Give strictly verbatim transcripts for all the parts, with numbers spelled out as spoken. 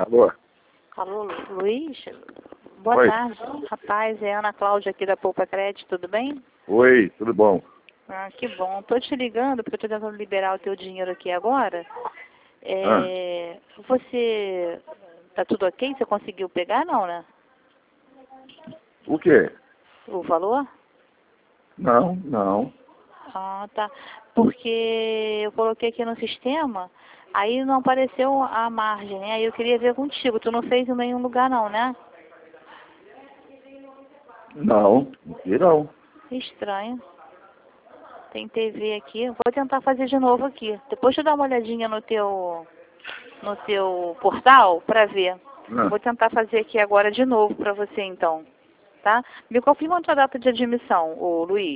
Alô? Alô, Luiz? Boa Oi. tarde. Rapaz, é Ana Cláudia aqui da Poupa Crédito, tudo bem? Oi, tudo bom? Ah, que bom. Tô te ligando porque eu tô tentando liberar o teu dinheiro aqui agora. Ah, É, você... Tá tudo ok? Você conseguiu pegar, não, né? o quê? O valor? Não, não. Ah, tá. Porque eu coloquei aqui no sistema, aí não apareceu a margem, né? Aí eu queria ver contigo. Tu não fez em nenhum lugar, não, né? Não, aqui não. Estranho. Tem T V aqui. Vou tentar fazer de novo aqui. Depois tu dá uma olhadinha no teu, no teu portal pra ver. Eu Ah, vou tentar fazer aqui agora de novo pra você, então. Tá? Me confirma a tua data de admissão, ô Luiz.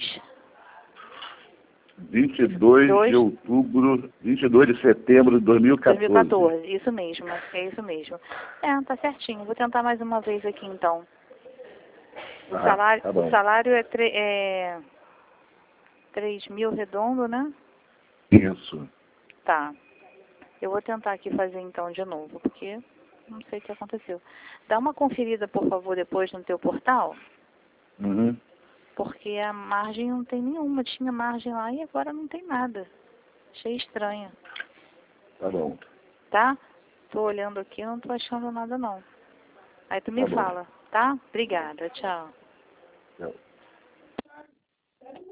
vinte e dois de dois outubro, vinte e dois de setembro de dois mil e dois mil e quatorze. quatorze. Isso mesmo. É isso mesmo. É, tá certinho. Vou tentar mais uma vez aqui, então. O Ah, salário, tá o bom. salário é, tre é três mil redondo, né? Isso. Tá. Eu vou tentar aqui fazer então de novo, porque não sei o que aconteceu. Dá uma conferida, por favor, depois no teu portal, Uhum. porque a margem não tem nenhuma. Tinha margem lá e agora não tem nada. Achei estranho, Tá bom. tá? Tô olhando aqui e não tô achando nada não. Aí tu me Tá bom. fala, tá? Obrigada, tchau. Tchau.